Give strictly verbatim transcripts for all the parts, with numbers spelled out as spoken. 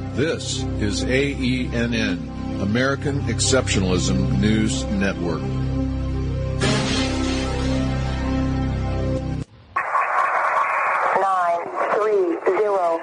This is A E N N, American Exceptionalism News Network. Nine, three, zero,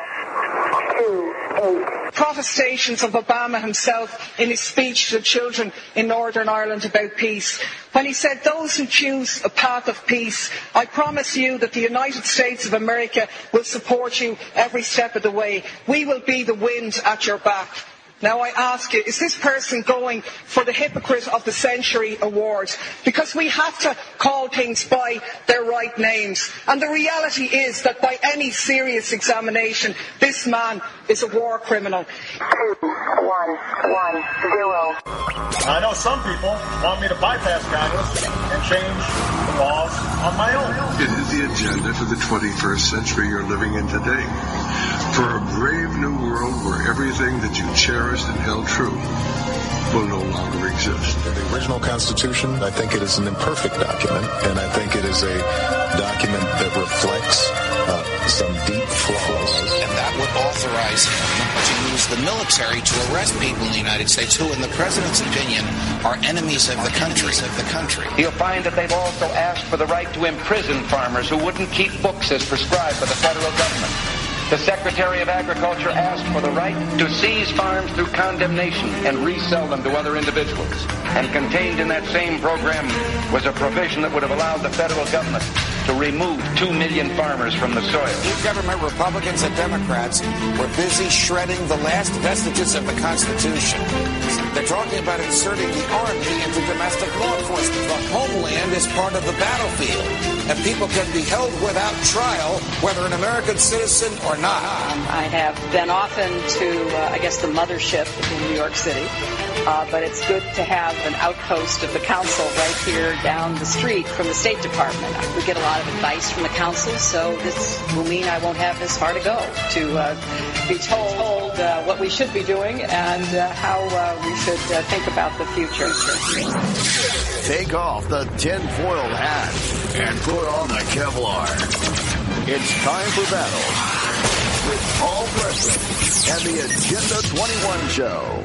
two, eight. Protestations of Obama himself in his speech to children in Northern Ireland about peace, when he said, "Those who choose a path of peace, I promise you that the United States of America will support you every step of the way. We will be the wind at your back." Now I ask you, is this person going for the Hypocrite of the Century award? Because we have to call things by their right names. And the reality is that by any serious examination, this man is a war criminal. Two, one, one, zero. I know some people want me to bypass Congress and change the laws on my own. It is the agenda for the twenty-first century you're living in today. For a brave new world where everything that you cherished and held true will no longer exist. The original Constitution, I think it is an imperfect document, and I think it is a document that reflects uh, some deep flaws. And that would authorize him to use the military to arrest people in the United States who, in the President's opinion, are enemies of the country. Of the country. You'll find that they've also asked for the right to imprison farmers who wouldn't keep books as prescribed by the federal government. The Secretary of Agriculture asked for the right to seize farms through condemnation and resell them to other individuals. And contained in that same program was a provision that would have allowed the federal government to remove two million farmers from the soil. New government, Republicans and Democrats, were busy shredding the last vestiges of the Constitution. They're talking about inserting the Army into domestic law enforcement. The homeland is part of the battlefield, and people can be held without trial, whether an American citizen or not. Um, I have been often to, uh, I guess, the mothership in New York City, uh, but it's good to have an outpost of the council right here down the street from the State Department. We get a lot of advice from the council, so this will mean I won't have this far to go to uh, be told uh, what we should be doing and uh, how uh, we should uh, think about the future. Take off the tinfoil hat and put on the Kevlar. It's time for battle with Paul Preston and the Agenda twenty-one Show.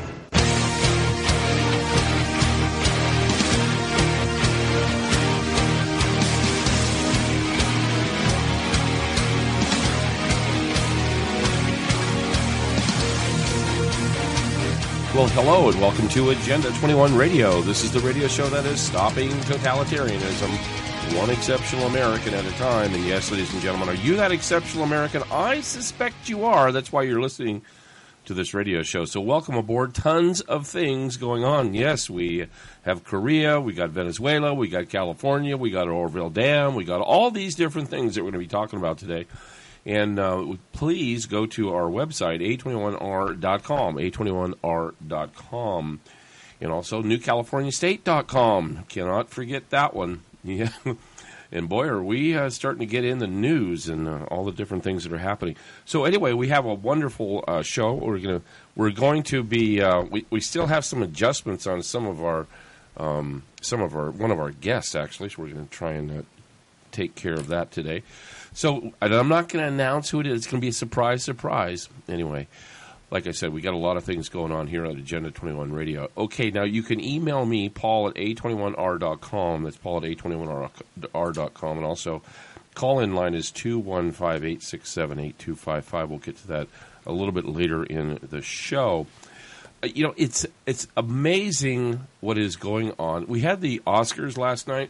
Well, hello and welcome to Agenda twenty-one Radio. This is the radio show that is stopping totalitarianism, one exceptional American at a time. And yes, ladies and gentlemen, are you that exceptional American? I suspect you are. That's why you're listening to this radio show. So welcome aboard. Tons of things going on. Yes, we have Korea, we got Venezuela, we got California, we got Orville Dam, we got all these different things that we're going to be talking about today. And uh, please go to our website, A twenty-one R dot com, A twenty-one R dot com, and also New California State dot com. Cannot forget that one. Yeah. And boy, are we uh, starting to get in the news and uh, all the different things that are happening. So anyway, we have a wonderful uh, show. We're gonna we're going to be uh, we we still have some adjustments on some of our um, some of our one of our guests actually. So we're going to try and uh, take care of that today. So I'm not going to announce who it is. It's going to be a surprise, surprise. Anyway, like I said, we got a lot of things going on here on Agenda twenty-one Radio. Okay, now you can email me, Paul at A twenty-one R dot com. That's Paul at A twenty-one R dot com. And also, call-in line is two one five, eight six seven, eight two five five. We'll get to that a little bit later in the show. Uh, you know, it's it's amazing what is going on. We had the Oscars last night.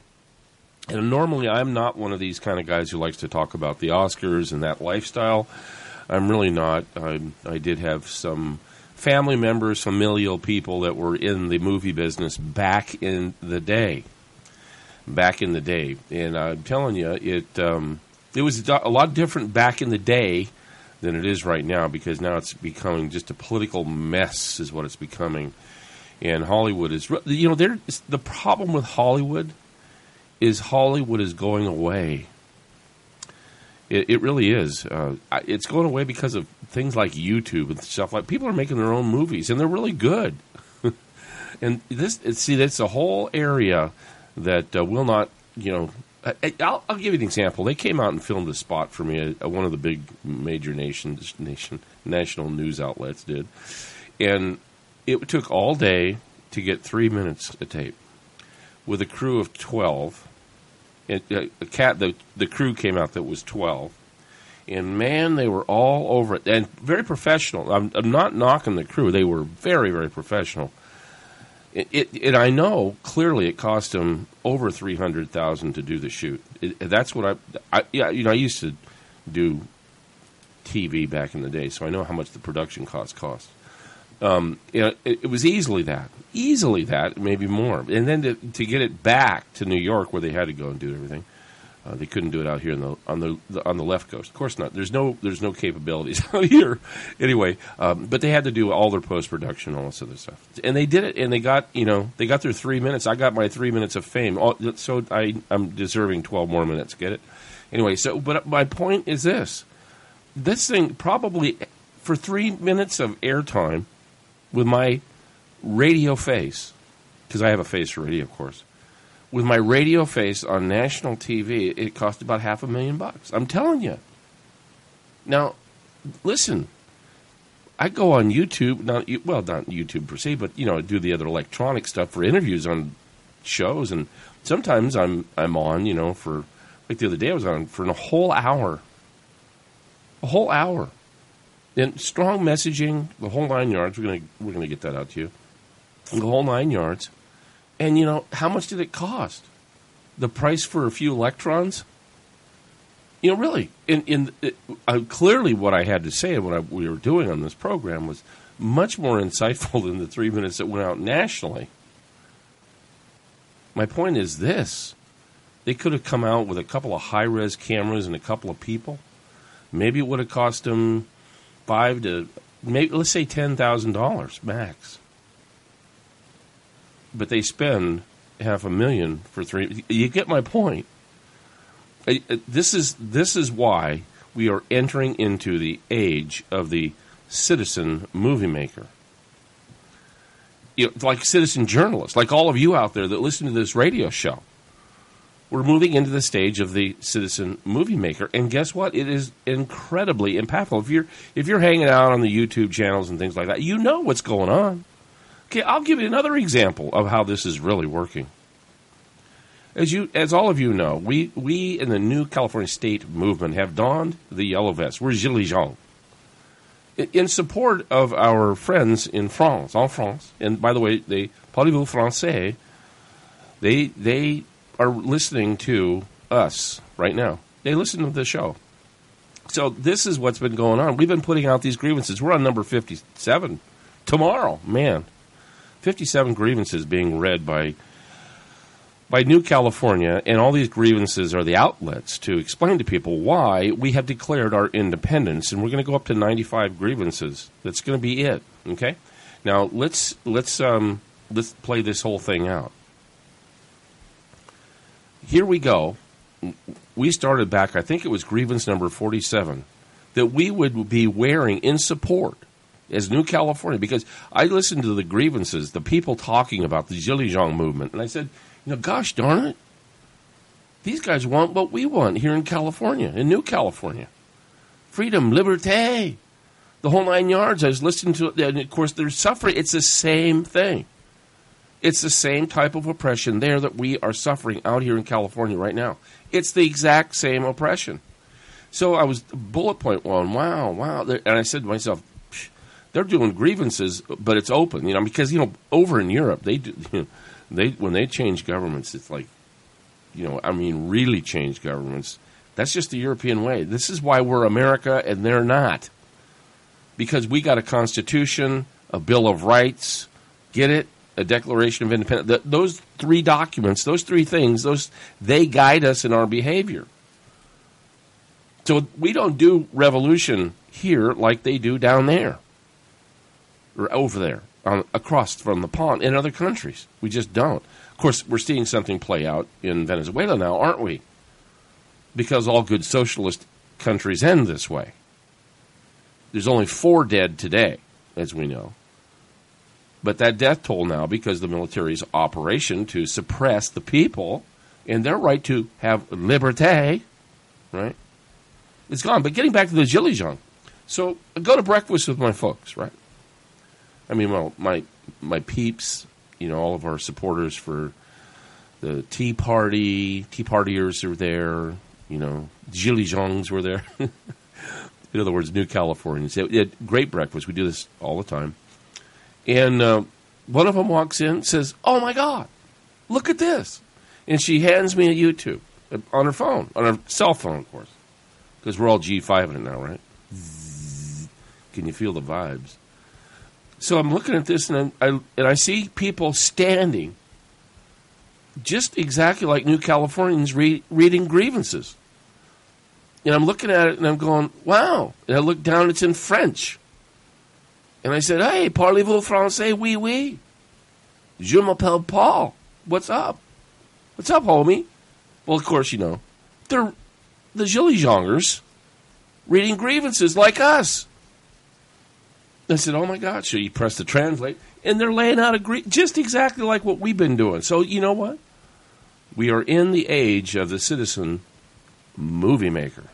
And normally I'm not one of these kind of guys who likes to talk about the Oscars and that lifestyle. I'm really not. I, I did have some family members, familial people that were in the movie business back in the day. Back in the day. And I'm telling you, it um, it was a lot different back in the day than it is right now, because now it's becoming just a political mess is what it's becoming. And Hollywood is, you know, there. The problem with Hollywood is Hollywood is going away. It, it really is. Uh, it's going away because of things like YouTube and stuff like. People are making their own movies, and they're really good. And this, see, that's a whole area that uh, will not, you know, I, I'll, I'll give you an example. They came out and filmed a spot for me. Uh, one of the big major nations, nation, national news outlets did. And it took all day to get three minutes of tape with a crew of twelve. It, uh, a cat, the, the crew came out that was twelve. And, man, they were all over it. And very professional. I'm, I'm not knocking the crew. They were very, very professional. It, it, and I know, clearly, it cost them over three hundred thousand dollars to do the shoot. It, that's what I, I... Yeah, you know, I used to do T V back in the day, so I know how much the production costs cost. Um, it, it was easily that. Easily that, maybe more. And then to, to get it back to New York, where they had to go and do everything, uh, they couldn't do it out here in the, on the, the on the left coast. Of course not. There's no there's no capabilities out here. Anyway, um, but they had to do all their post production, all this other stuff, and they did it. And they got you know they got their three minutes. I got my three minutes of fame. All, so I I'm deserving twelve more minutes. Get it? Anyway, so but my point is this: this thing probably for three minutes of airtime with my radio face, because I have a face for radio, of course. With my radio face on national T V, it cost about half a million bucks. I'm telling you. Now, listen, I go on YouTube, not well, not YouTube per se, but you know, do the other electronic stuff for interviews on shows, and sometimes I'm I'm on, you know, for like the other day I was on for a whole hour, a whole hour, and strong messaging, the whole nine yards. We're gonna we're gonna get that out to you, the whole nine yards. And, you know, how much did it cost? The price for a few electrons? You know, really, in, in it, uh, clearly what I had to say and what I, we were doing on this program was much more insightful than the three minutes that went out nationally. My point is this. They could have come out with a couple of high-res cameras and a couple of people. Maybe it would have cost them five to, maybe let's say ten thousand dollars max. But they spend half a million for three. You get my point. This is this is why we are entering into the age of the citizen movie maker. You know, like citizen journalists, like all of you out there that listen to this radio show. We're moving into the stage of the citizen movie maker, and guess what? It is incredibly impactful. If you're if you're hanging out on the YouTube channels and things like that, you know what's going on. Okay, I'll give you another example of how this is really working. As you, as all of you know, we, we in the new California state movement have donned the yellow vest. We're gilets jaunes. In support of our friends in France, en France, and by the way, they parlez-vous français, they, they are listening to us right now. They listen to the show. So this is what's been going on. We've been putting out these grievances. We're on number fifty-seven tomorrow, man. fifty-seven grievances being read by by New California, and all these grievances are the outlets to explain to people why we have declared our independence, and we're going to go up to ninety-five grievances. That's going to be it. Okay. Now let's let's um, let's play this whole thing out. Here we go. We started back. I think it was grievance number forty-seven that we would be wearing in support. As New California, because I listened to the grievances, the people talking about the Gilets Jaunes movement, and I said, you know, gosh darn it, these guys want what we want here in California, in New California. Freedom, liberté, the whole nine yards. I was listening to it, and of course they're suffering. It's the same thing. It's the same type of oppression there that we are suffering out here in California right now. It's the exact same oppression. So I was bullet point one, wow, wow. And I said to myself, they're doing grievances, but it's open, you know, because, you know, over in Europe, they do, you know, they when they change governments, it's like, you know, I mean, really change governments. That's just the European way. This is why we're America and they're not. Because we got a Constitution, a Bill of Rights, get it? A Declaration of Independence. The, those three documents, those three things, those they guide us in our behavior. So we don't do revolution here like they do down there. Or over there, on, across from the pond, in other countries. We just don't. Of course, we're seeing something play out in Venezuela now, aren't we? Because all good socialist countries end this way. There's only four dead today, as we know. But that death toll now, because the military's operation to suppress the people, And their right to have liberté, right, is gone. But getting back to the Gilets Jaunes. So I go to breakfast with my folks, right? I mean, well, my my peeps, you know, all of our supporters for the Tea Party, Tea Partiers are there, you know, Gilets Jaunes were there. In other words, New Californians. It, it, great breakfast. We do this all the time. And uh, one of them walks in and says, oh, my God, look at this. And she hands me a YouTube on her phone, on her cell phone, of course, because we're all G five in it now, right? Can you feel the vibes? So I'm looking at this, and I, and I see people standing just exactly like New Californians re- reading grievances. And I'm looking at it, and I'm going, wow. And I look down, it's in French. And I said, hey, parlez-vous français? Oui, oui. Je m'appelle Paul. What's up? What's up, homie? Well, of course, you know, they're the Gilets Jaunes reading grievances like us. I said, oh, my God. So you press the translate, and they're laying out a grie- just exactly like what we've been doing. So you know what? We are in the age of the citizen movie maker.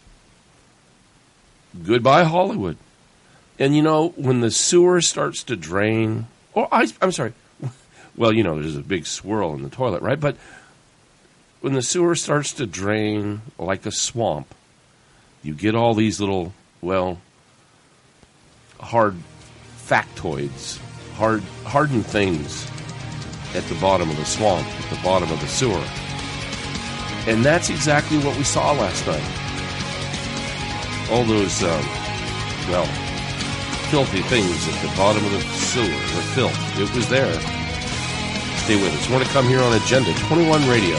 Goodbye, Hollywood. And, you know, when the sewer starts to drain, or I, I'm sorry, well, you know, there's a big swirl in the toilet, right? But when the sewer starts to drain like a swamp, you get all these little, well, hard factoids, hard hardened things at the bottom of the swamp, at the bottom of the sewer. And that's exactly what we saw last night. All those, um, well, filthy things at the bottom of the sewer, the filth. It was there. Stay with us. More to come here on Agenda twenty-one Radio.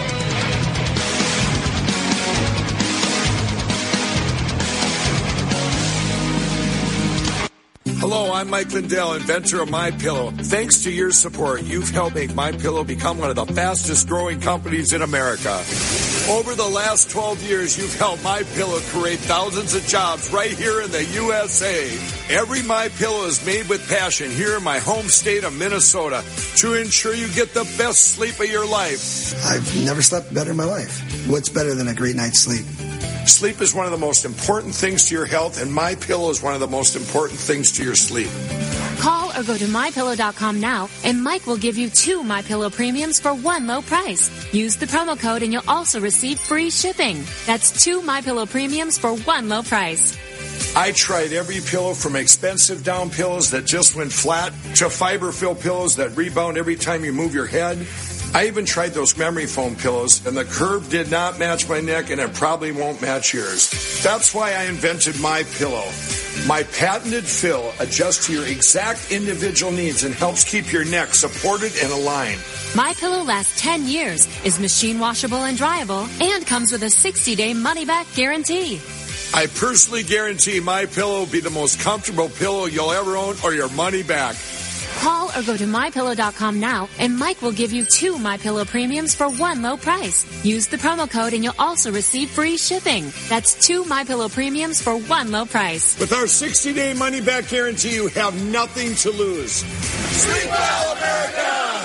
Hello, I'm Mike Lindell, inventor of MyPillow. Thanks to your support, you've helped make MyPillow become one of the fastest growing companies in America. Over the last twelve years, you've helped MyPillow create thousands of jobs right here in the U S A. Every MyPillow is made with passion here in my home state of Minnesota to ensure you get the best sleep of your life. I've never slept better in my life. What's better than a great night's sleep? Sleep is one of the most important things to your health, and MyPillow is one of the most important things to your sleep. Call or go to my pillow dot com now, and Mike will give you two MyPillow premiums for one low price. Use the promo code, and you'll also receive free shipping. That's two MyPillow premiums for one low price. I tried every pillow from expensive down pillows that just went flat to fiber-filled pillows that rebound every time you move your head. I even tried those memory foam pillows, and the curve did not match my neck, and it probably won't match yours. That's why I invented MyPillow. My patented fill adjusts to your exact individual needs and helps keep your neck supported and aligned. MyPillow lasts ten years, is machine washable and dryable, and comes with a sixty-day money-back guarantee. I personally guarantee MyPillow will be the most comfortable pillow you'll ever own, or your money back. Call or go to my pillow dot com now, and Mike will give you two MyPillow premiums for one low price. Use the promo code, and you'll also receive free shipping. That's two MyPillow premiums for one low price. With our sixty-day money-back guarantee, you have nothing to lose. Sleep well, America!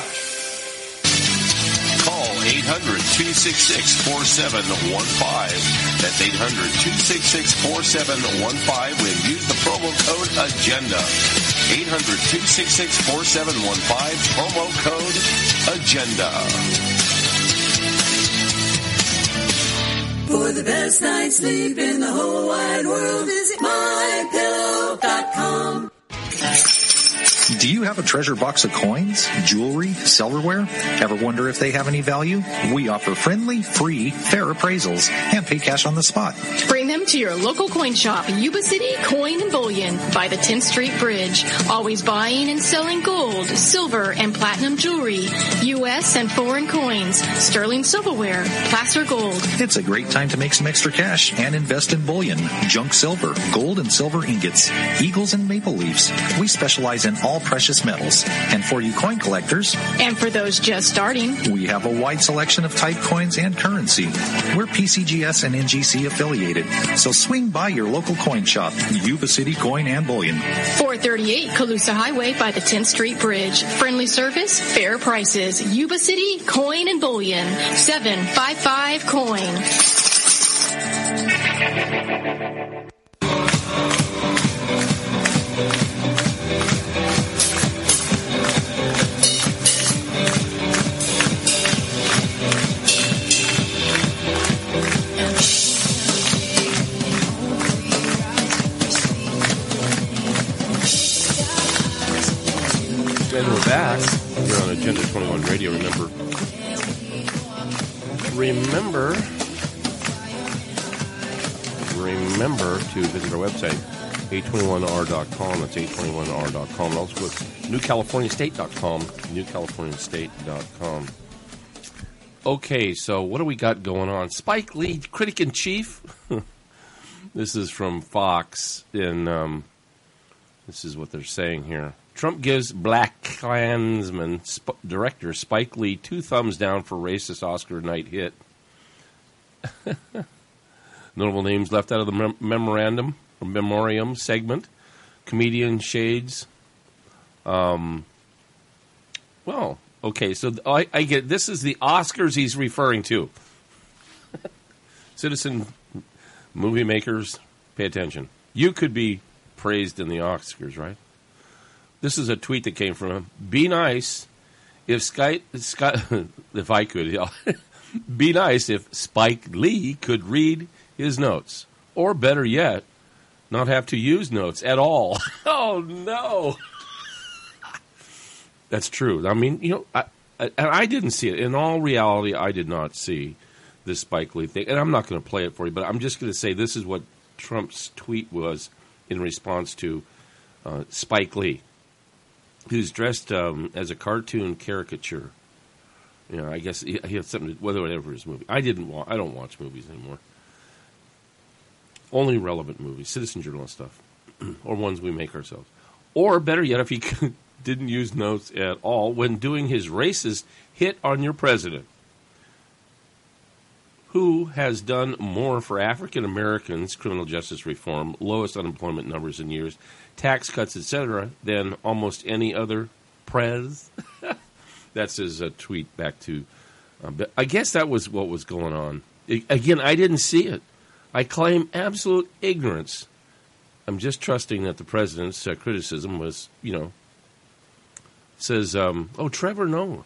Call eight hundred, two six six, four seven one five. That's eight hundred, two six six, four seven one five. And use the promo code AGENDA. eight hundred, two six six, four seven one five. Promo code AGENDA. For the best night's sleep in the whole wide world, visit my pillow dot com. Do you have a treasure box of coins, jewelry, silverware? Ever wonder if they have any value? We offer friendly, free, fair appraisals and pay cash on the spot. Bring them to your local coin shop, Yuba City Coin and Bullion by the tenth Street Bridge. Always buying and selling gold, silver, and platinum jewelry, U S and foreign coins, sterling silverware, placer gold. It's a great time to make some extra cash and invest in bullion, junk silver, gold and silver ingots, eagles and maple leaves. We specialize in all precious metals. And for you coin collectors, and for those just starting, we have a wide selection of type coins and currency. We're P C G S and N G C affiliated, So swing by your local coin shop, Yuba City Coin and Bullion. four thirty-eight Colusa Highway by the tenth Street Bridge. Friendly service, fair prices. Yuba City Coin and Bullion. seven five five coin. And we're back here on Agenda twenty-one Radio. Remember, remember, remember to visit our website, eight twenty-one R dot com. That's eight twenty-one R dot com. And also go to new california state dot com, new california state dot com. Okay, so what do we got going on? Spike Lee, critic in chief. This is from Fox, and um, this is what they're saying here. Trump gives Black Klansman sp- director Spike Lee two thumbs down for racist Oscar night hit. Notable names left out of the mem- memorandum or memoriam segment. Comedian Shades. Um, well, okay, so th- I, I get this is the Oscars he's referring to. Citizen movie makers, pay attention. You could be praised in the Oscars, right? This is a tweet that came from him. Be nice if Sky, Sky if I could. Yeah. Be nice if Spike Lee could read his notes, or better yet, not have to use notes at all. Oh no, that's true. I mean, you know, I, I, and I didn't see it. In all reality, I did not see this Spike Lee thing, and I'm not going to play it for you. But I'm just going to say this is what Trump's tweet was in response to uh, Spike Lee, who's dressed um, as a cartoon caricature. You know, I guess he, he had something to, whether whatever his movie. I didn't. Wa- I don't watch movies anymore. Only relevant movies, citizen journalist stuff, or ones we make ourselves. Or better yet, if he didn't use notes at all when doing his racist hit on your president, who has done more for African Americans, criminal justice reform, lowest unemployment numbers in years, tax cuts, et cetera, than almost any other prez. That's his uh, tweet back to. Uh, but I guess that was what was going on. I, again, I didn't see it. I claim absolute ignorance. I'm just trusting that the president's uh, criticism was, you know, says, um, oh, Trevor Noah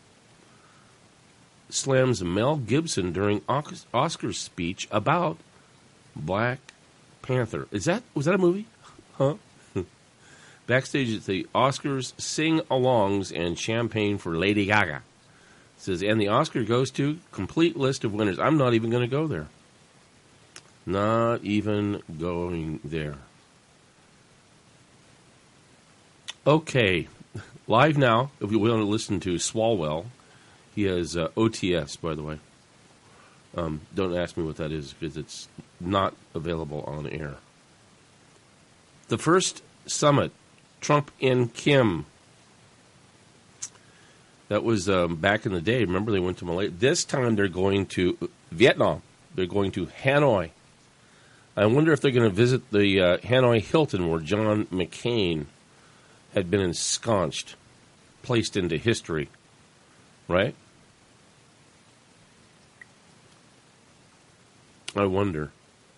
slams Mel Gibson during Oscar's speech about Black Panther. Is that, was that a movie? Huh? Backstage at the Oscars, sing-alongs and champagne for Lady Gaga. It says, and the Oscar goes to complete list of winners. I'm not even going to go there. Not even going there. Okay. Live now, if you want to listen to Swalwell, he has uh, O T S, by the way. Um, don't ask me what that is, because it's not available on air. The first summit, Trump and Kim. That was um, back in the day. Remember, they went to Malaysia. This time they're going to Vietnam. They're going to Hanoi. I wonder if they're going to visit the uh, Hanoi Hilton where John McCain had been ensconced, placed into history. Right? I wonder.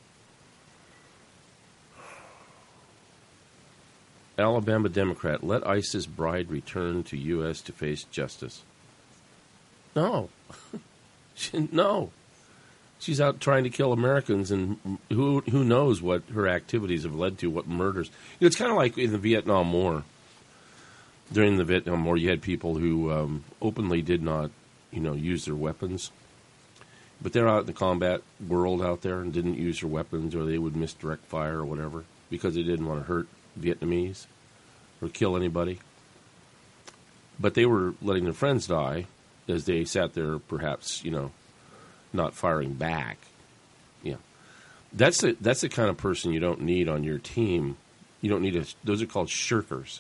Alabama Democrat, let ISIS bride return to U S to face justice. No. No. She's out trying to kill Americans, and who who knows what her activities have led to, what murders. You know, it's kind of like in the Vietnam War. During the Vietnam War, you had people who um, openly did not, you know, use their weapons. But they're out in the combat world out there and didn't use their weapons, or they would misdirect fire or whatever because they didn't want to hurt Vietnamese or kill anybody. But they were letting their friends die as they sat there, perhaps, you know, not firing back. Yeah, that's the that's the kind of person you don't need on your team. You don't need a. Those are called shirkers.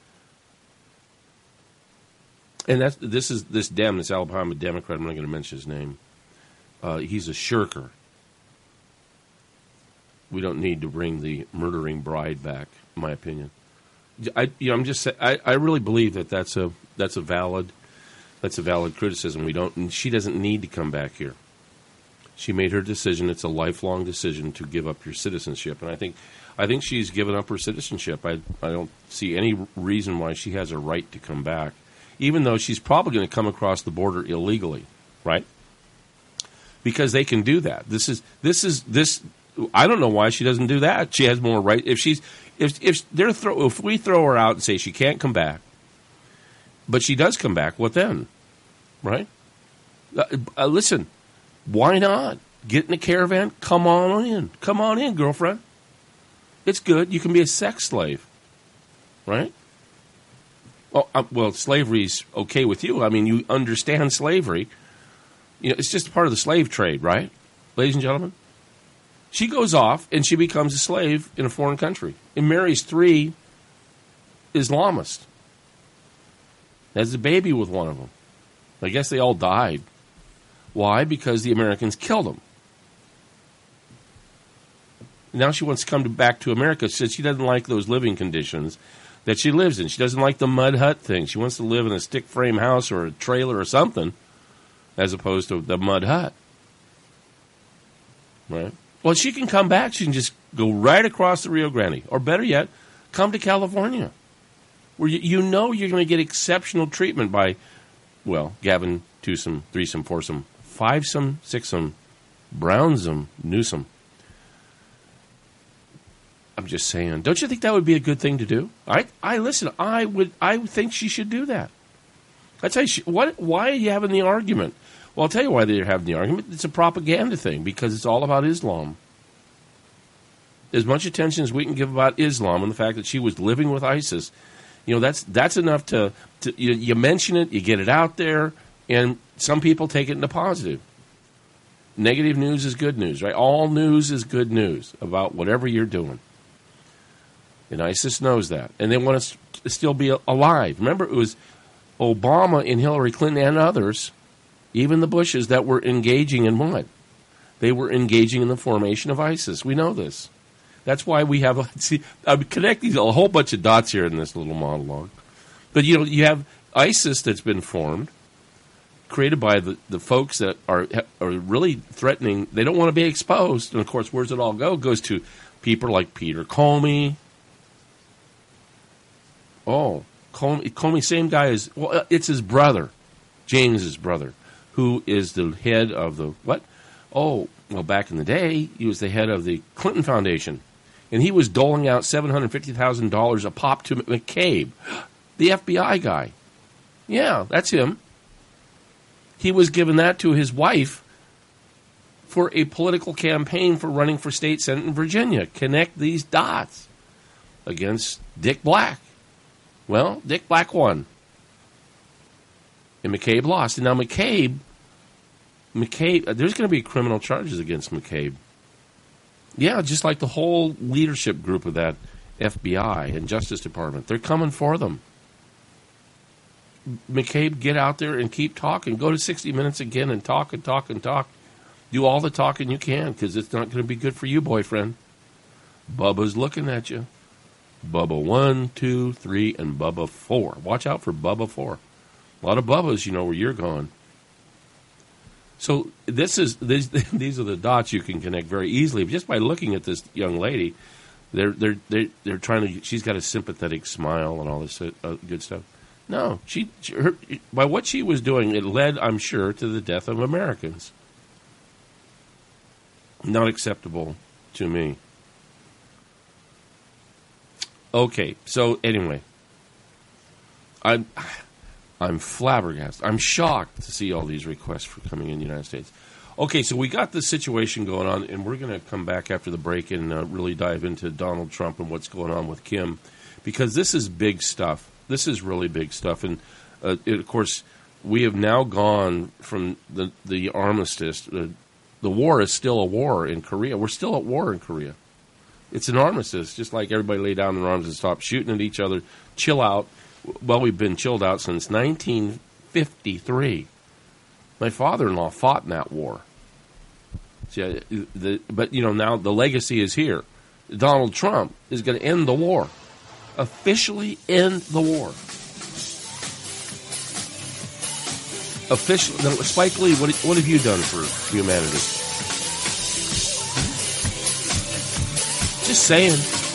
And that's this is this Dem, this Alabama Democrat. I'm not going to mention his name. Uh, he's a shirker. we don't need to bring the murdering bride back, in my opinion. I, you know, I'm just, I, I really believe that that's a that's a valid that's a valid criticism. We don't, and she doesn't need to come back here. She made her decision. It's a lifelong decision to give up your citizenship, and I think, I think she's given up her citizenship. I, I don't see any reason why she has a right to come back, even though she's probably going to come across the border illegally, right? Because they can do that. This is this is this. I don't know why she doesn't do that. She has more right. If she's if if they're throw if we throw her out and say she can't come back, but she does come back, what then? Right? Uh, uh, listen, why not get in a caravan? Come on in. Come on in, girlfriend. It's good. You can be a sex slave, right? Oh, uh, well, slavery's okay with you. I mean, you understand slavery. You know, it's just part of the slave trade, right, ladies and gentlemen? She goes off and she becomes a slave in a foreign country and marries three Islamists. Has a baby with one of them. I guess they all died. Why? Because the Americans killed them. Now she wants to come to, back to America. She says she doesn't like those living conditions that she lives in. She doesn't like the mud hut thing. She wants to live in a stick frame house or a trailer or something, as opposed to the mud hut. Right? Well, she can come back. She can just go right across the Rio Grande. Or better yet, come to California, where you, you know you're going to get exceptional treatment by, well, Gavin, twosome, threesome, foursome, fivesome, sixsome, brownsome, newsome. I'm just saying. Don't you think that would be a good thing to do? I, I listen. I would. I think she should do that. I tell you, she, what? Why are you having the argument? Well, I'll tell you why they're having the argument. It's a propaganda thing because it's all about Islam. As much attention as we can give about Islam and the fact that she was living with ISIS, you know, that's that's enough to, to you, you mention it, you get it out there, and some people take it into positive. Negative news is good news, right? All news is good news about whatever you're doing. And ISIS knows that. And they want us to still be alive. Remember, it was Obama and Hillary Clinton and others, even the Bushes, that were engaging in what? They were engaging in the formation of ISIS. We know this. That's why we have a, see, I'm connecting a whole bunch of dots here in this little monologue. But, you know, you have ISIS that's been formed, created by the, the folks that are are really threatening. They don't want to be exposed. And, of course, where's it all go? It goes to people like Peter Comey. Oh, Comey, Comey, same guy as, well, it's his brother, James's brother, who is the head of the, what? Oh, well, back in the day, he was the head of the Clinton Foundation. And he was doling out seven hundred fifty thousand dollars a pop to McCabe, the F B I guy. Yeah, that's him. He was giving that to his wife for a political campaign for running for state senate in Virginia. Connect these dots against Dick Black. Well, Dick Black won. And McCabe lost. And now McCabe, McCabe, there's going to be criminal charges against McCabe. Yeah, just like the whole leadership group of that F B I and Justice Department. They're coming for them. McCabe, get out there and keep talking. Go to sixty minutes again and talk and talk and talk. Do all the talking you can, because it's not going to be good for you, boyfriend. Bubba's looking at you. Bubba one, two, three, and Bubba four. Watch out for Bubba four. A lot of Bubbas, you know, where you're going. So this is these these are the dots you can connect very easily just by looking at this young lady. They're they're they're they're trying to. She's got a sympathetic smile and all this uh, good stuff. No, she, she her, by what she was doing, it led, I'm sure, to the death of Americans. Not acceptable to me. Okay, so anyway, I'm I'm flabbergasted. I'm shocked to see all these requests for coming in the United States. Okay, so we got this situation going on, and we're going to come back after the break and uh, really dive into Donald Trump and what's going on with Kim, because this is big stuff. This is really big stuff, and uh, it, of course, we have now gone from the the armistice. The, the war is still a war in Korea. We're still at war in Korea. It's an armistice, just like everybody lay down their arms and stop shooting at each other, chill out. Well, we've been chilled out since nineteen fifty-three. My father-in-law fought in that war. See, the, but, you know, now the legacy is here. Donald Trump is going to end the war. Officially end the war. Officially. Now, Spike Lee, what, what have you done for humanity? Just saying.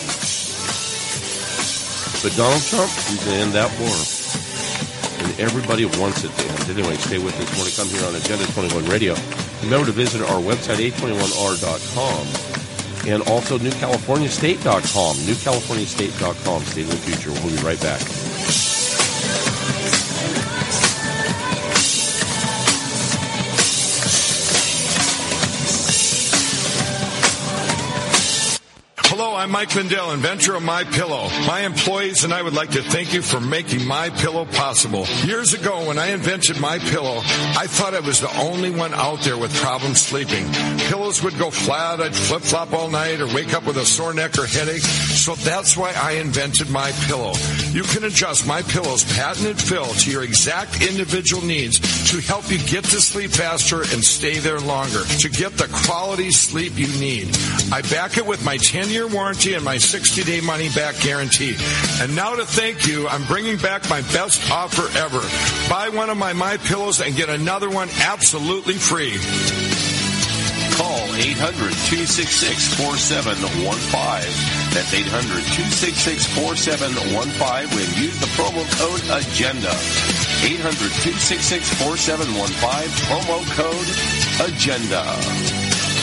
But Donald Trump is going to end that war. And everybody wants it to end. Anyway, stay with us when we come here on Agenda twenty-one Radio. Remember to visit our website, A twenty-one R dot com, and also New California State dot com, New California State dot com. Stay in the future. We'll be right back. Hello, I'm Mike Lindell, inventor of MyPillow. My employees and I would like to thank you for making MyPillow possible. Years ago, when I invented MyPillow, I thought I was the only one out there with problems sleeping. Pillows would go flat, I'd flip-flop all night, or wake up with a sore neck or headache. So that's why I invented MyPillow. You can adjust MyPillow's patented fill to your exact individual needs to help you get to sleep faster and stay there longer, to get the quality sleep you need. I back it with my ten-year warranty and my sixty-day money-back guarantee. And now to thank you, I'm bringing back my best offer ever. Buy one of my MyPillows and get another one absolutely free. Call eight hundred, two six six, four seven one five. That's eight hundred, two six six, four seven one five and use the promo code AGENDA. eight hundred, two six six, four seven one five, promo code AGENDA.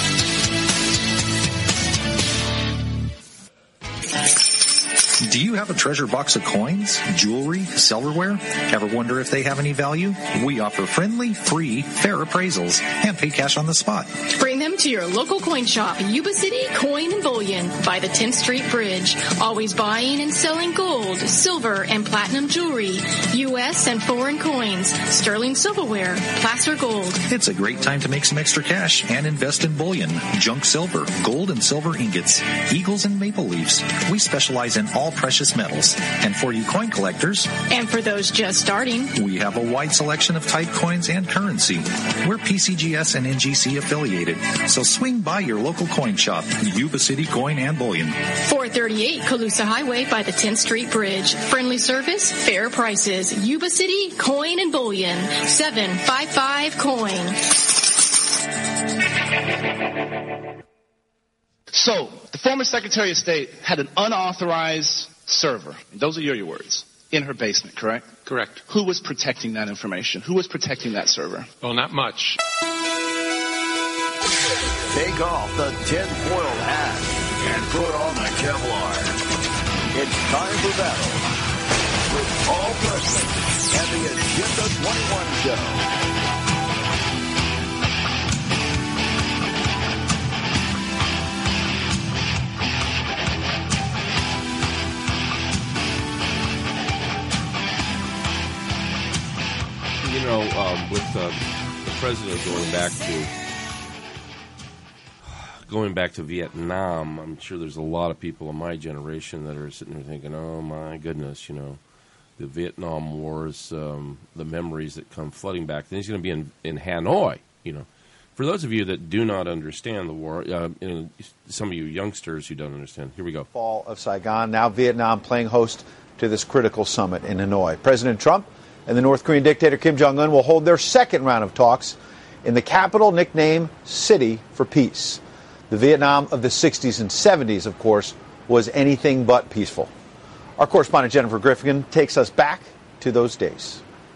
Do you have a treasure box of coins, jewelry, silverware? Ever wonder if they have any value? We offer friendly, free, fair appraisals and pay cash on the spot. Bring them to your local coin shop, Yuba City Coin and Bullion by the tenth Street Bridge. Always buying and selling gold, silver, and platinum jewelry, U S and foreign coins, sterling silverware, placer gold. It's a great time to make some extra cash and invest in bullion, junk silver, gold and silver ingots, eagles and maple leaves. We specialize in all precious metals. And for you coin collectors, and for those just starting, we have a wide selection of type coins and currency. We're P C G S and N G C affiliated, so swing by your local coin shop, Yuba City Coin and Bullion. four thirty-eight Colusa Highway by the tenth Street Bridge. Friendly service, fair prices. Yuba City Coin and Bullion. seven five five coin. So, the former Secretary of State had an unauthorized server, and those are your, your words, in her basement, correct? Correct. Who was protecting that information? Who was protecting that server? Well, not much. Take off the tinfoil hat and put on the Kevlar. It's time for battle with Paul Preston and the Agenda twenty-one Show. You know, um, with uh, the president going back to going back to Vietnam, I'm sure there's a lot of people in my generation that are sitting there thinking, "Oh my goodness, you know, the Vietnam Wars, um, the memories that come flooding back." Then he's going to be in, in Hanoi. You know, for those of you that do not understand the war, uh, you know, some of you youngsters who don't understand, here we go. Fall of Saigon, now Vietnam playing host to this critical summit in Hanoi. President Trump and the North Korean dictator Kim Jong-un will hold their second round of talks in the capital nicknamed City for Peace. The Vietnam of the sixties and seventies, of course, was anything but peaceful. Our correspondent Jennifer Griffin takes us back to those days.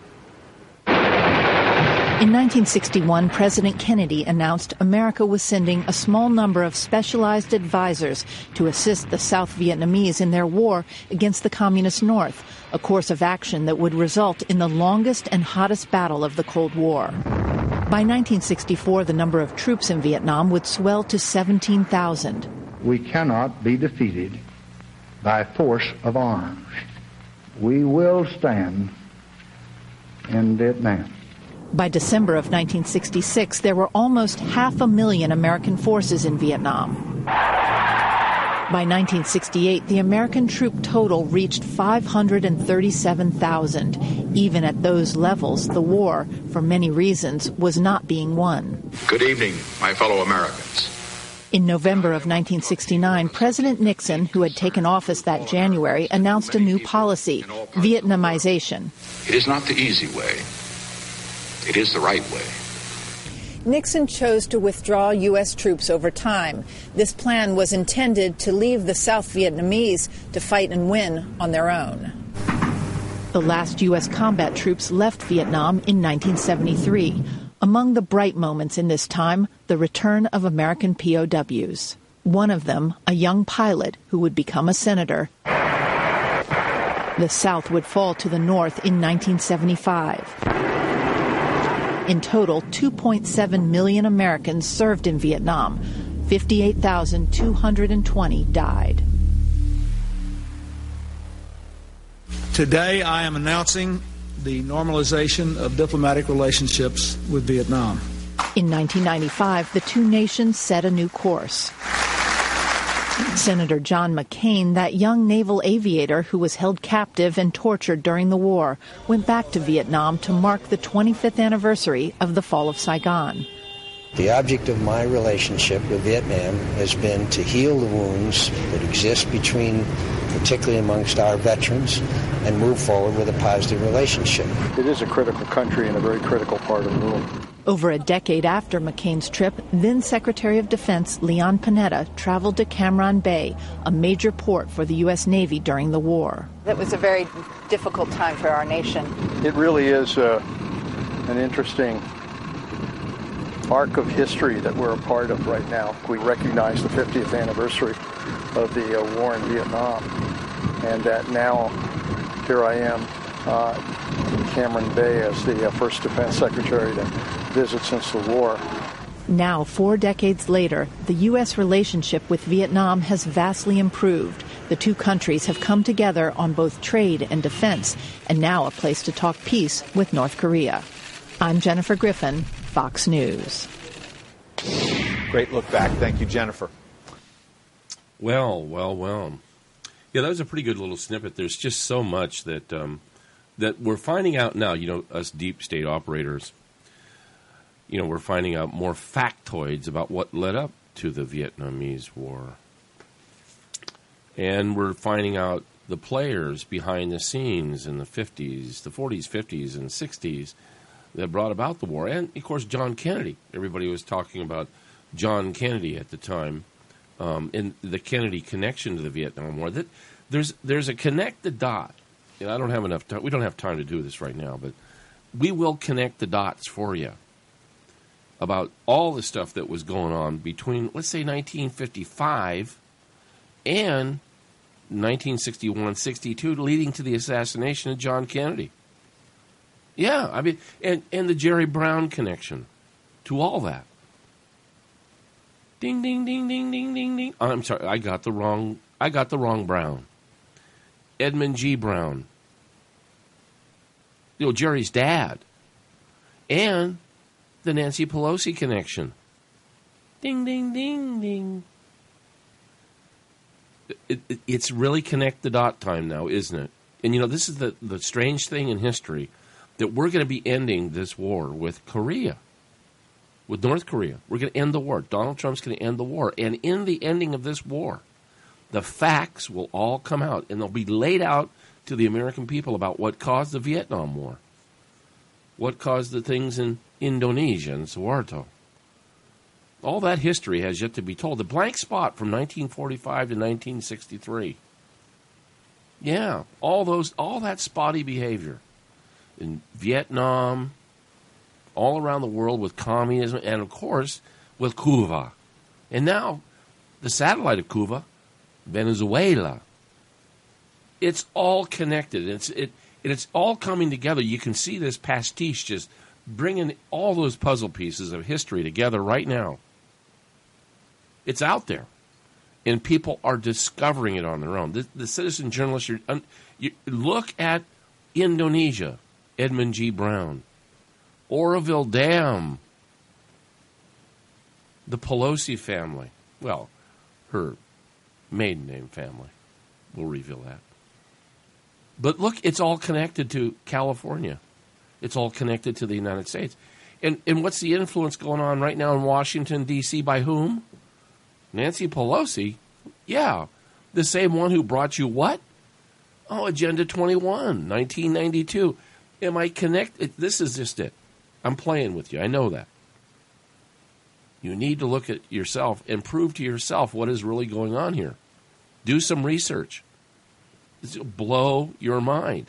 In nineteen sixty-one, President Kennedy announced America was sending a small number of specialized advisors to assist the South Vietnamese in their war against the Communist North, a course of action that would result in the longest and hottest battle of the Cold War. By nineteen sixty-four, the number of troops in Vietnam would swell to seventeen thousand. We cannot be defeated by force of arms. We will stand in Vietnam. By December of nineteen sixty-six, there were almost half a million American forces in Vietnam. By nineteen sixty-eight, the American troop total reached five hundred thirty-seven thousand. Even at those levels, the war, for many reasons, was not being won. Good evening, my fellow Americans. In November of nineteen sixty-nine, President Nixon, who had taken office that January, announced a new policy, Vietnamization. It is not the easy way. It is the right way. Nixon chose to withdraw U S troops over time. This plan was intended to leave the South Vietnamese to fight and win on their own. The last U S combat troops left Vietnam in nineteen seventy-three. Among the bright moments in this time, the return of American P O Ws. One of them, a young pilot who would become a senator. The South would fall to the North in nineteen seventy-five. In total, two point seven million Americans served in Vietnam. fifty-eight thousand two hundred twenty died. Today, I am announcing the normalization of diplomatic relationships with Vietnam. In nineteen ninety-five, the two nations set a new course. Senator John McCain, that young naval aviator who was held captive and tortured during the war, went back to Vietnam to mark the twenty-fifth anniversary of the fall of Saigon. The object of my relationship with Vietnam has been to heal the wounds that exist between, particularly amongst our veterans, and move forward with a positive relationship. It is a critical country and a very critical part of the world. Over a decade after McCain's trip, then Secretary of Defense Leon Panetta traveled to Cam Ranh Bay, a major port for the U S Navy during the war. It was a very difficult time for our nation. It really is uh, an interesting arc of history that we're a part of right now. We recognize the fiftieth anniversary of the uh, war in Vietnam, and that now here I am uh, in Cam Ranh Bay as the uh, first defense secretary to visit since the war. Now, four decades later, the U S relationship with Vietnam has vastly improved. The two countries have come together on both trade and defense, and now a place to talk peace with North Korea. I'm Jennifer Griffin, Fox News. Great look back. Thank you, Jennifer. Well, well, well. Yeah, that was a pretty good little snippet. There's just so much that um, that we're finding out now, you know, us deep state operators. You know, we're finding out more factoids about what led up to the Vietnamese War. And we're finding out the players behind the scenes in the fifties, the forties, fifties, and sixties that brought about the war. And, of course, John Kennedy. Everybody was talking about John Kennedy at the time, um, and the Kennedy connection to the Vietnam War. That there's there's a connect the dot. And I don't have enough time. We don't have time to do this right now, but we will connect the dots for you about all the stuff that was going on between, let's say, nineteen fifty-five and nineteen sixty-one, sixty-two, leading to the assassination of John Kennedy. Yeah, I mean, and, and the Jerry Brown connection to all that. Ding, ding, ding, ding, ding, ding, ding. I'm sorry, I got the wrong, I got the wrong Brown. Edmund G. Brown. You know, Jerry's dad. And the Nancy Pelosi connection. Ding, ding, ding, ding. It, it, it's really connect the dot time now, isn't it? And, you know, this is the, the strange thing in history, that we're going to be ending this war with Korea, with North Korea. We're going to end the war. Donald Trump's going to end the war. And in the ending of this war, the facts will all come out, and they'll be laid out to the American people about what caused the Vietnam War, what caused the things in Indonesia and Suharto. All that history has yet to be told. The blank spot from nineteen forty-five to nineteen sixty-three. Yeah, all those, all that spotty behavior in Vietnam, all around the world with communism, and of course with Cuba. And now the satellite of Cuba, Venezuela. It's all connected. It's it it's all coming together. You can see this pastiche just bringing all those puzzle pieces of history together right now. It's out there, and people are discovering it on their own. The, the citizen journalists, you're, you look at Indonesia, Edmund G. Brown, Oroville Dam, the Pelosi family. Well, her Maiden name family. We'll reveal that. But look, it's all connected to California. It's all connected to the United States. And and what's the influence going on right now in Washington, D C by whom? Nancy Pelosi? Yeah. The same one who brought you what? Oh, Agenda twenty-one, nineteen ninety-two. Am I connected? This is just it. I'm playing with you. I know that. You need to look at yourself and prove to yourself what is really going on here. Do some research. It'll blow your mind.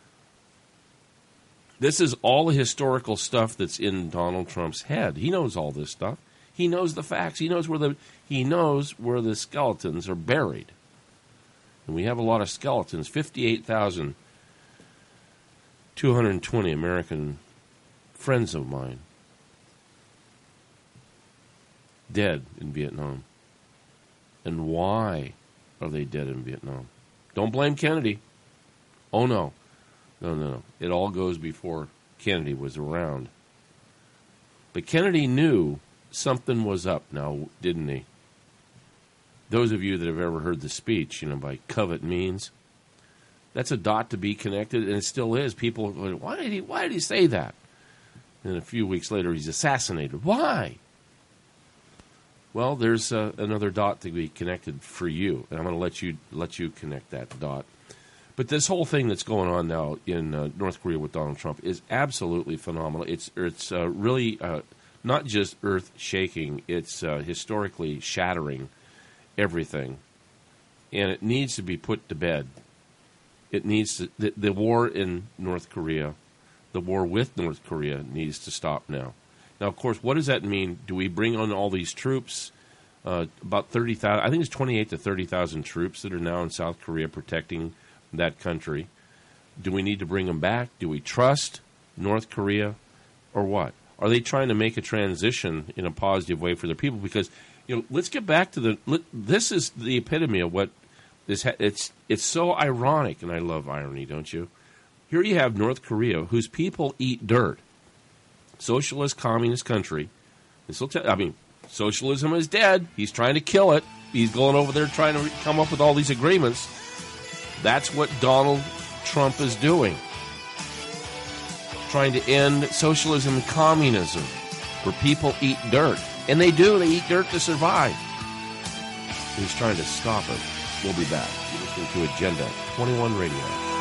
This is all the historical stuff that's in Donald Trump's head. He knows all this stuff. He knows the facts. He knows where the he knows where the skeletons are buried. And we have a lot of skeletons. fifty-eight thousand two hundred twenty American friends of mine dead in Vietnam. And why are they dead in Vietnam? Don't blame Kennedy. Oh, no. No, no, no. It all goes before Kennedy was around. But Kennedy knew something was up now, didn't he? Those of you that have ever heard the speech, you know, by Covet Means, that's a dot to be connected, and it still is. People go, why did he, why did he say that? And a few weeks later, he's assassinated. Why? Well, there's uh, another dot to be connected for you, and I'm going to let you let you connect that dot. But this whole thing that's going on now in uh, North Korea with Donald Trump is absolutely phenomenal. It's it's uh, really uh, not just earth-shaking, it's uh, historically shattering everything. And it needs to be put to bed. It needs to, the, the war in North Korea, the war with North Korea needs to stop now. Now, of course, what does that mean? Do we bring on all these troops? Uh, about thirty thousand, I think it's twenty-eight to thirty thousand troops that are now in South Korea protecting that country. Do we need to bring them back? Do we trust North Korea or what? Are they trying to make a transition in a positive way for their people? Because, you know, let's get back to the, let, this is the epitome of what this, ha- it's, it's so ironic, and I love irony, don't you? Here you have North Korea, whose people eat dirt. Socialist, communist country. This will tell, I mean, socialism is dead. He's trying to kill it. He's going over there trying to come up with all these agreements. That's what Donald Trump is doing. Trying to end socialism and communism, where people eat dirt. And they do. They eat dirt to survive. He's trying to stop it. We'll be back. You're listening to Agenda twenty-one Radio.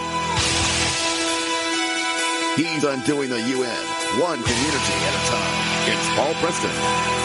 He's undoing the U N, one community at a time. It's Paul Preston.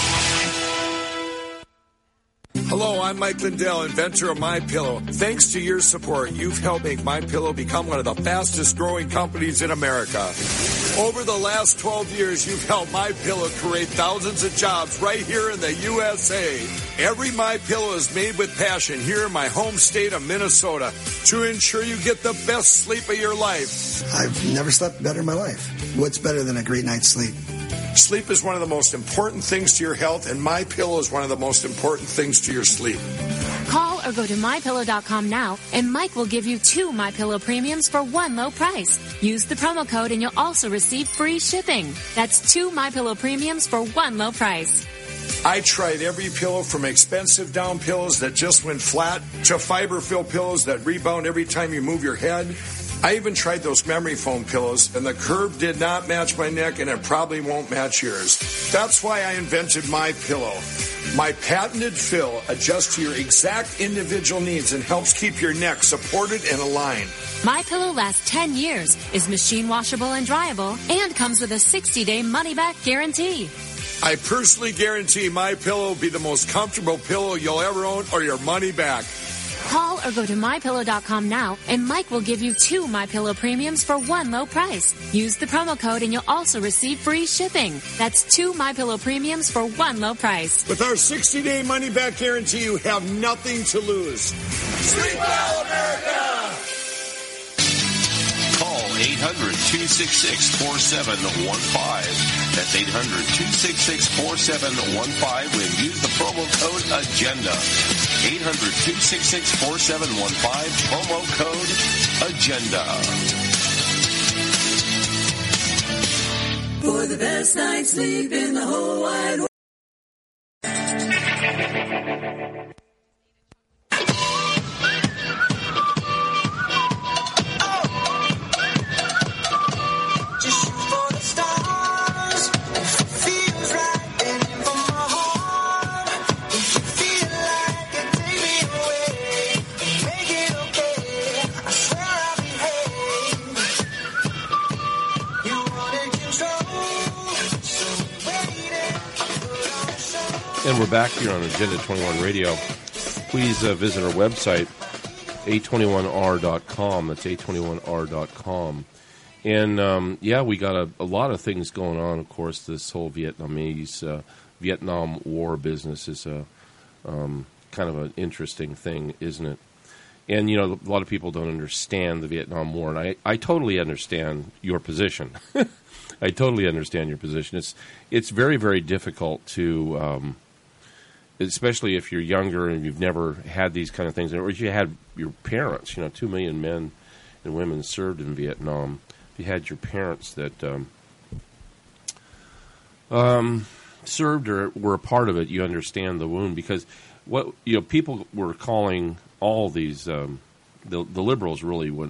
Hello, I'm Mike Lindell, inventor of MyPillow. Thanks to your support, you've helped make MyPillow become one of the fastest growing companies in America. Over the last twelve years, you've helped MyPillow create thousands of jobs right here in the U S A. Every MyPillow is made with passion here in my home state of Minnesota to ensure you get the best sleep of your life. I've never slept better in my life. What's better than a great night's sleep? Sleep is one of the most important things to your health, and MyPillow is one of the most important things to your sleep. Call or go to my pillow dot com now, and Mike will give you two MyPillow premiums for one low price. Use the promo code, and you'll also receive free shipping. That's two MyPillow premiums for one low price. I tried every pillow from expensive down pillows that just went flat to fiber-filled pillows that rebound every time you move your head. I even tried those memory foam pillows, and the curve did not match my neck, and it probably won't match yours. That's why I invented MyPillow. My patented fill adjusts to your exact individual needs and helps keep your neck supported and aligned. MyPillow lasts ten years, is machine washable and dryable, and comes with a sixty-day money-back guarantee. I personally guarantee MyPillow will be the most comfortable pillow you'll ever own, or your money back. Call or go to my pillow dot com now, and Mike will give you two MyPillow premiums for one low price. Use the promo code, and you'll also receive free shipping. That's two MyPillow premiums for one low price. With our sixty-day money-back guarantee, you have nothing to lose. Sleep well, America! Call eight hundred, two six six, four seven one five. That's eight hundred, two six six, four seven one five and use the promo code AGENDA. eight hundred, two six six, four seven one five, promo code AGENDA. For the best night's sleep in the whole wide world. And we're back here on Agenda twenty-one Radio. Please uh, visit our website, A twenty-one R dot com. That's A twenty-one R dot com. And, um, yeah, we got a, a lot of things going on. Of course, this whole Vietnamese, uh, Vietnam War business is a um, kind of an interesting thing, isn't it? And, you know, a lot of people don't understand the Vietnam War, and I, I totally understand your position. I totally understand your position. It's it's very, very difficult to, um, especially if you're younger and you've never had these kind of things, or if you had your parents, you know, two million men and women served in Vietnam. If you had your parents that um, um, served or were a part of it, you understand the wound, because what you know people were calling all these um, the the liberals really went.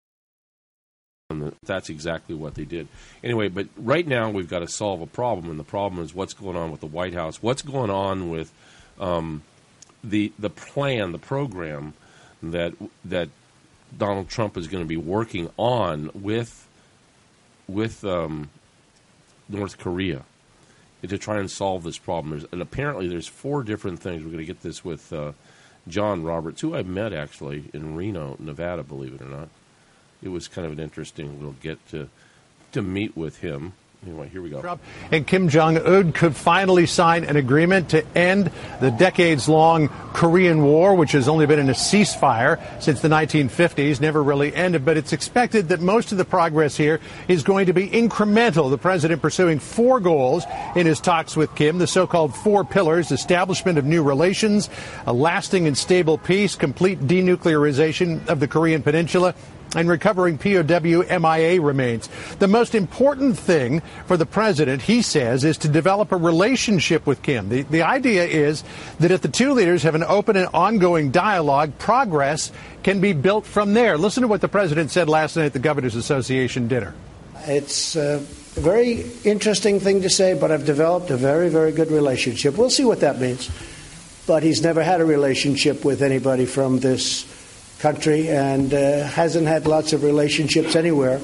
That's exactly what they did. Anyway, but right now we've got to solve a problem, and the problem is what's going on with the White House, what's going on with um, the the plan, the program that that Donald Trump is going to be working on with with um, North Korea to try and solve this problem. There's, and apparently there's four different things. We're going to get this with uh, John Roberts, who I met actually in Reno, Nevada, believe it or not. It was kind of an interesting little get to to meet with him. Anyway, here we go. Trump and Kim Jong-un could finally sign an agreement to end the decades-long Korean War, which has only been in a ceasefire since the nineteen fifties, never really ended. But it's expected that most of the progress here is going to be incremental. The president pursuing four goals in his talks with Kim, the so-called four pillars: establishment of new relations, a lasting and stable peace, complete denuclearization of the Korean Peninsula, and recovering P O W M I A remains. The most important thing for the president, he says, is to develop a relationship with Kim. The, the idea is that if the two leaders have an open and ongoing dialogue, progress can be built from there. Listen to what the president said last night at the Governors Association dinner. It's a very interesting thing to say, but I've developed a very, very good relationship. We'll see what that means. But he's never had a relationship with anybody from this country and uh, hasn't had lots of relationships anywhere.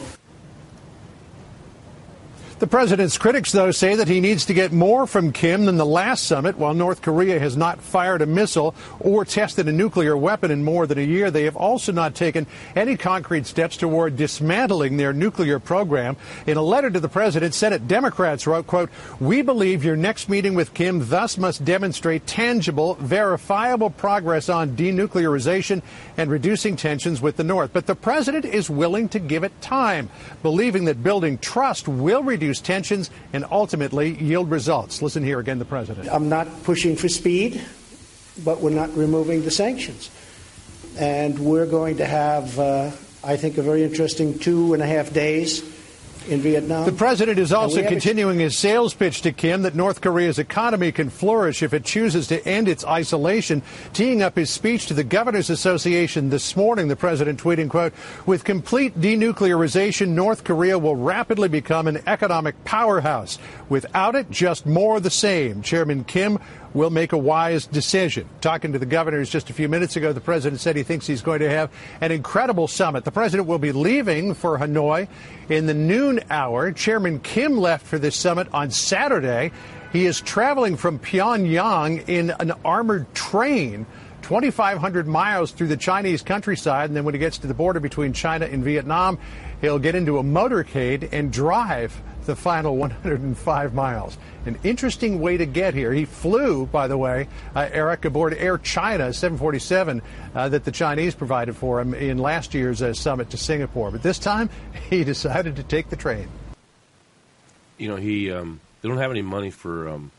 The president's critics, though, say that he needs to get more from Kim than the last summit. While North Korea has not fired a missile or tested a nuclear weapon in more than a year, they have also not taken any concrete steps toward dismantling their nuclear program. In a letter to the president, Senate Democrats wrote, quote, "We believe your next meeting with Kim thus must demonstrate tangible, verifiable progress on denuclearization and reducing tensions with the North." But the president is willing to give it time, believing that building trust will reduce tensions and ultimately yield results. Listen here again, the president. I'm not pushing for speed, but we're not removing the sanctions. And we're going to have, uh, I think, a very interesting two and a half days in Vietnam. The president is also continuing his sales pitch to Kim that North Korea's economy can flourish if it chooses to end its isolation. Teeing up his speech to the Governors Association this morning, the president tweeting, quote, "With complete denuclearization, North Korea will rapidly become an economic powerhouse. Without it, just more of the same. Chairman Kim will make a wise decision." Talking to the governors just a few minutes ago, the president said he thinks he's going to have an incredible summit. The president will be leaving for Hanoi in the noon hour. Chairman Kim left for this summit on Saturday. He is traveling from Pyongyang in an armored train, twenty-five hundred miles through the Chinese countryside. And then when he gets to the border between China and Vietnam, he'll get into a motorcade and drive the final one hundred five miles. An interesting way to get here. He flew, by the way, uh, Eric, aboard Air China seven forty-seven uh, that the Chinese provided for him in last year's uh, summit to Singapore. But this time, he decided to take the train. You know, he um, they don't have any money for um,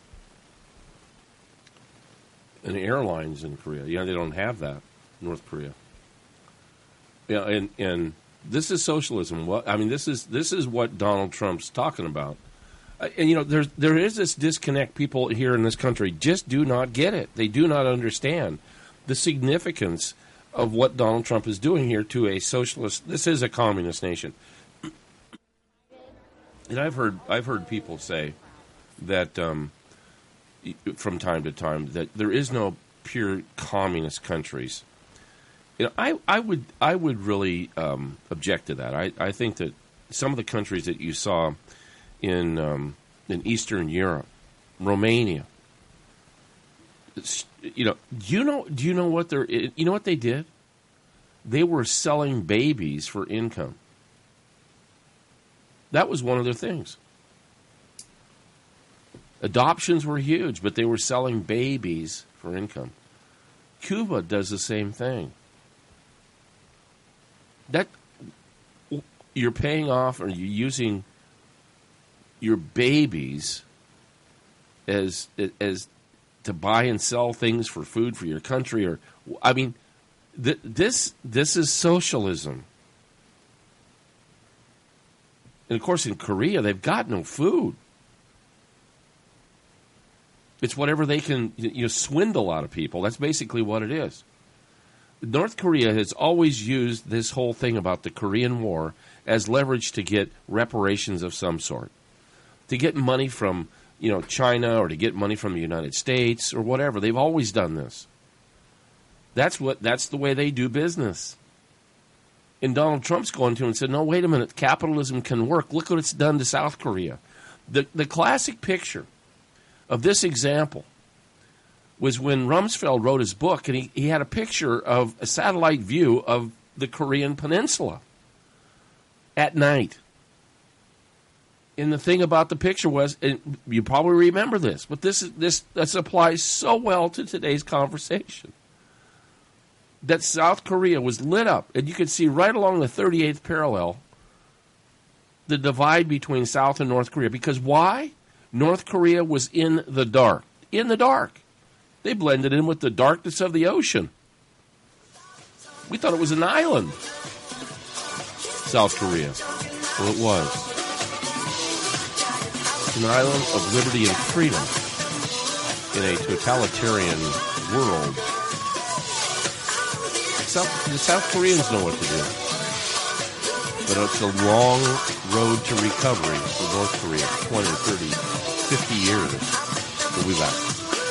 any airlines in Korea. You know, they don't have that, North Korea. Yeah, and and. This is socialism. Well, I mean, this is this is what Donald Trump's talking about. Uh, and, you know, there's, there is this disconnect. People here in this country just do not get it. They do not understand the significance of what Donald Trump is doing here to a socialist. This is a communist nation. And I've heard I've heard people say that um, from time to time that there is no pure communist countries. You know, I, I would I would really um, object to that. I, I think that some of the countries that you saw in um, in Eastern Europe, Romania, you know, do you know, do you know what they're, you know what they did? They were selling babies for income. That was one of their things. Adoptions were huge, but they were selling babies for income. Cuba does the same thing. That you're paying off, or you're using your babies as as to buy and sell things for food for your country, or I mean, th- this this is socialism. And of course, in Korea, they've got no food. It's whatever they can, you know, swindle out of people. That's basically what it is. North Korea has always used this whole thing about the Korean War as leverage to get reparations of some sort, to get money from, you know, China, or to get money from the United States or whatever. They've always done this. That's what. That's the way they do business. And Donald Trump's going to and said, "No, wait a minute. Capitalism can work. Look what it's done to South Korea." The the classic picture of this example was when Rumsfeld wrote his book, and he, he had a picture of a satellite view of the Korean peninsula at night. And the thing about the picture was, and you probably remember this, but this is, this this applies so well to today's conversation, that South Korea was lit up, and you could see right along the thirty-eighth parallel the divide between South and North Korea. Because why? North Korea was in the dark. In the dark. They blended in with the darkness of the ocean. We thought it was an island, South Korea. Well, it was. An island of liberty and freedom in a totalitarian world. South, the South Koreans know what to do. But it's a long road to recovery for North Korea. twenty, thirty, fifty years. We'll be back.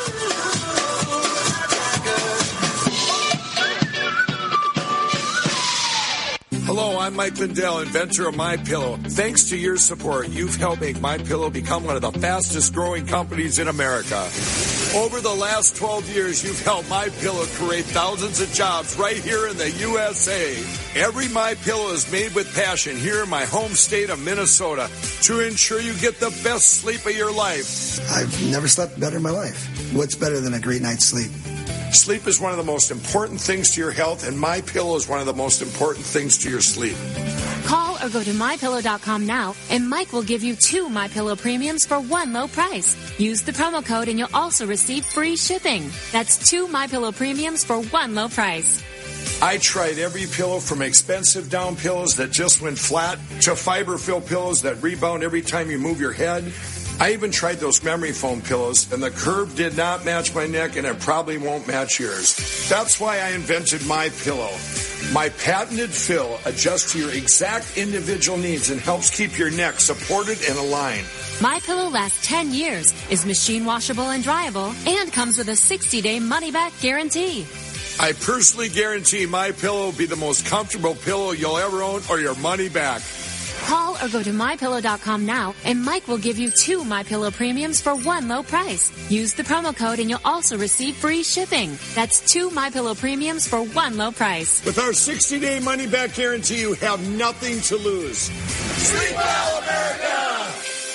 Hello, I'm Mike Lindell, inventor of MyPillow. Thanks to your support, you've helped make MyPillow become one of the fastest growing companies in America. Over the last twelve years, you've helped MyPillow create thousands of jobs right here in the U S A. Every MyPillow is made with passion here in my home state of Minnesota to ensure you get the best sleep of your life. I've never slept better in my life. What's better than a great night's sleep? Sleep is one of the most important things to your health, and MyPillow is one of the most important things to your sleep. Call or go to my pillow dot com now, and Mike will give you two MyPillow premiums for one low price. Use the promo code, and you'll also receive free shipping. That's two MyPillow premiums for one low price. I tried every pillow, from expensive down pillows that just went flat to fiber-filled pillows that rebound every time you move your head. I even tried those memory foam pillows, and the curve did not match my neck, and it probably won't match yours. That's why I invented MyPillow. My patented fill adjusts to your exact individual needs and helps keep your neck supported and aligned. MyPillow lasts ten years, is machine washable and dryable, and comes with a sixty-day money-back guarantee. I personally guarantee MyPillow will be the most comfortable pillow you'll ever own, or your money back. Call or go to my pillow dot com now, and Mike will give you two MyPillow premiums for one low price. Use the promo code, and you'll also receive free shipping. That's two MyPillow premiums for one low price. With our sixty-day money-back guarantee, you have nothing to lose. Sleep well, America!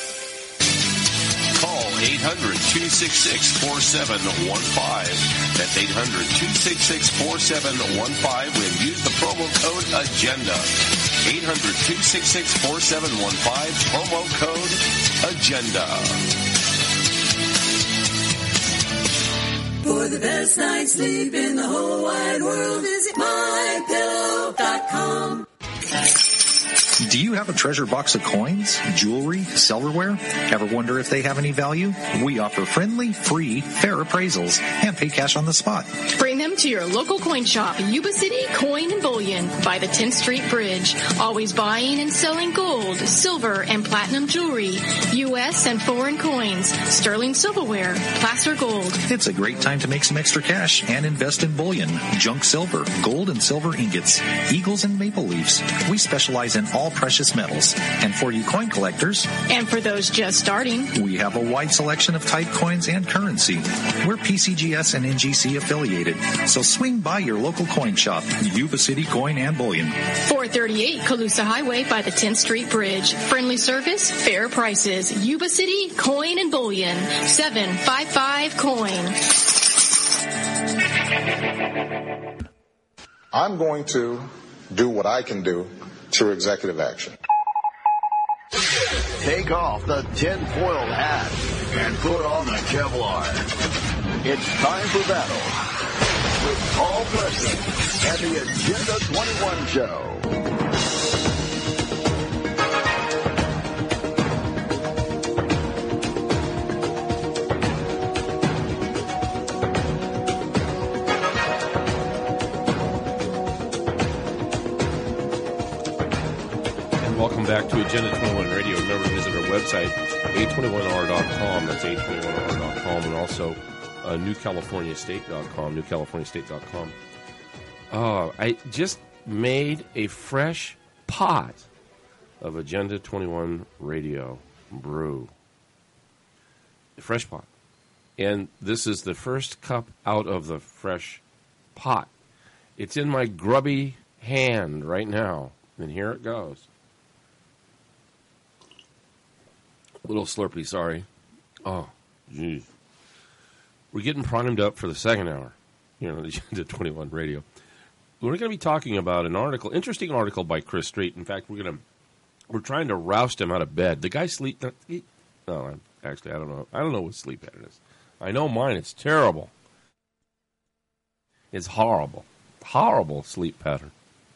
Call eight hundred, two six six, four seven one five. That's eight hundred, two six six, four seven one five. And use the promo code AGENDA. eight hundred, two six six, four seven one five. Promo code AGENDA. For the best night's sleep in the whole wide world, visit my pillow dot com. Do you have a treasure box of coins, jewelry, silverware? Ever wonder if they have any value? We offer friendly, free, fair appraisals and pay cash on the spot. Bring them to your local coin shop, Yuba City Coin and Bullion, by the tenth Street Bridge. Always buying and selling gold, silver, and platinum jewelry, U S and foreign coins, sterling silverware, placer gold. It's a great time to make some extra cash and invest in bullion, junk silver, gold and silver ingots, eagles and maple leaves. We specialize in all precious metals. And for you coin collectors, and for those just starting, we have a wide selection of type coins and currency. We're P C G S and N G C affiliated, so swing by your local coin shop, Yuba City Coin and Bullion. four thirty-eight Colusa Highway by the tenth Street Bridge. Friendly service, fair prices. Yuba City Coin and Bullion. seven five five coin. I'm going to do what I can do through executive action. Take off the tinfoil hat and put on the Kevlar. It's time for battle with Paul Preston and the Agenda twenty-one Show. Welcome back to Agenda twenty-one Radio. Remember to visit our website, A twenty-one R dot com. That's A twenty-one R dot com. And also uh, New California State dot com. New California State dot com. Oh, I just made a fresh pot of Agenda twenty-one Radio brew. A fresh pot. And this is the first cup out of the fresh pot. It's in my grubby hand right now. And here it goes. Little slurpy, sorry. Oh, geez. We're getting primed up for the second hour here on Agenda twenty-one Radio. We're going to be talking about an article, interesting article by Chris Street. In fact, we're going to we're trying to roust him out of bed. The guy sleep. He, no, actually, I don't know. I don't know what sleep pattern is. I know mine. It's terrible. It's horrible, horrible sleep pattern.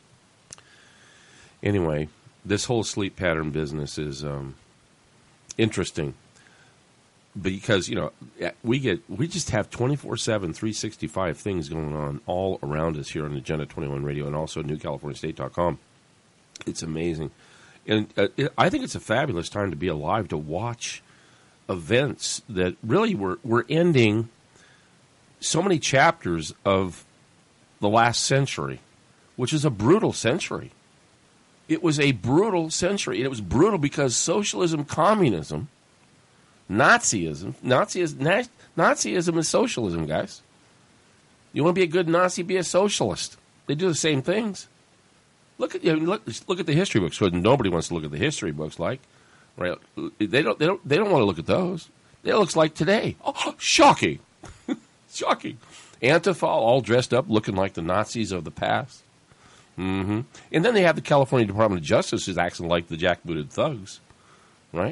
Anyway, this whole sleep pattern business is. Um, Interesting, because, you know, we get we just have twenty-four seven, three sixty-five things going on all around us here on Agenda twenty-one Radio and also New California State dot com. It's amazing. And uh, it, I think it's a fabulous time to be alive, to watch events that really were, were ending so many chapters of the last century, which is a brutal century. It was a brutal century. And it was brutal because socialism, communism, Nazism, Nazism, Nazism is socialism, guys. You want to be a good Nazi, be a socialist. They do the same things. Look at you know, look, look at the history books. Nobody wants to look at the history books, like right. They don't. They don't. They don't want to look at those. It looks like today. Oh, shocking, shocking. Antifa all dressed up, looking like the Nazis of the past. Mm-hmm. And then they have the California Department of Justice who's acting like the jackbooted thugs, right?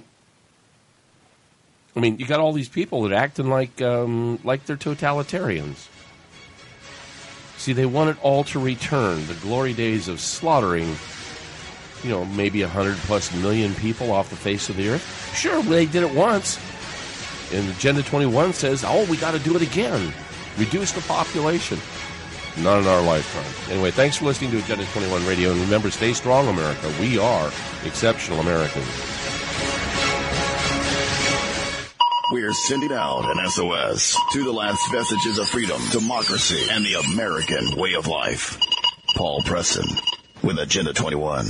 I mean, you got all these people that are acting like um, like they're totalitarians. See, they want it all to return, the glory days of slaughtering, you know, maybe a hundred plus million people off the face of the earth. Sure, they did it once, and Agenda twenty-one says, "Oh, we got to do it again, reduce the population." Not in our lifetime. Anyway, thanks for listening to Agenda twenty-one Radio. And remember, stay strong, America. We are exceptional Americans. We're sending out an S O S to the last vestiges of freedom, democracy, and the American way of life. Paul Preston with Agenda twenty-one.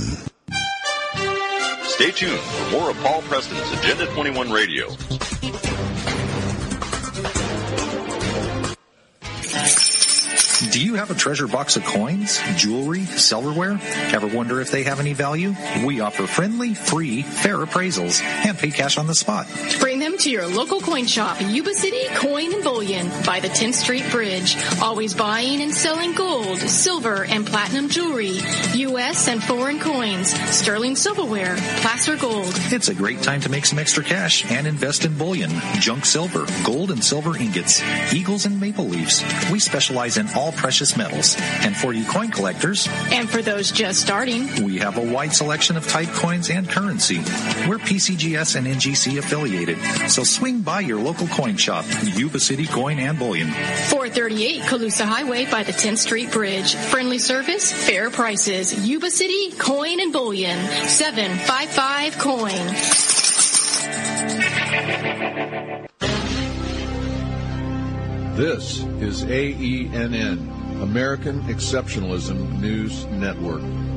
Stay tuned for more of Paul Preston's Agenda twenty-one Radio. Do you have a treasure box of coins, jewelry, silverware? Ever wonder if they have any value? We offer friendly, free, fair appraisals and pay cash on the spot. Bring them to your local coin shop, Yuba City Coin and Bullion by the tenth Street Bridge. Always buying and selling gold, silver, and platinum jewelry, U S and foreign coins, sterling silverware, placer gold. It's a great time to make some extra cash and invest in bullion, junk silver, gold and silver ingots, eagles and maple leaves. We specialize in all precious metals. And for you coin collectors, and for those just starting, we have a wide selection of type coins and currency. We're P C G S and N G C affiliated, so swing by your local coin shop, Yuba City Coin and Bullion. four thirty-eight Colusa Highway by the tenth Street Bridge. Friendly service, fair prices. Yuba City Coin and Bullion. seven five five coin. This is A E N N, American Exceptionalism News Network.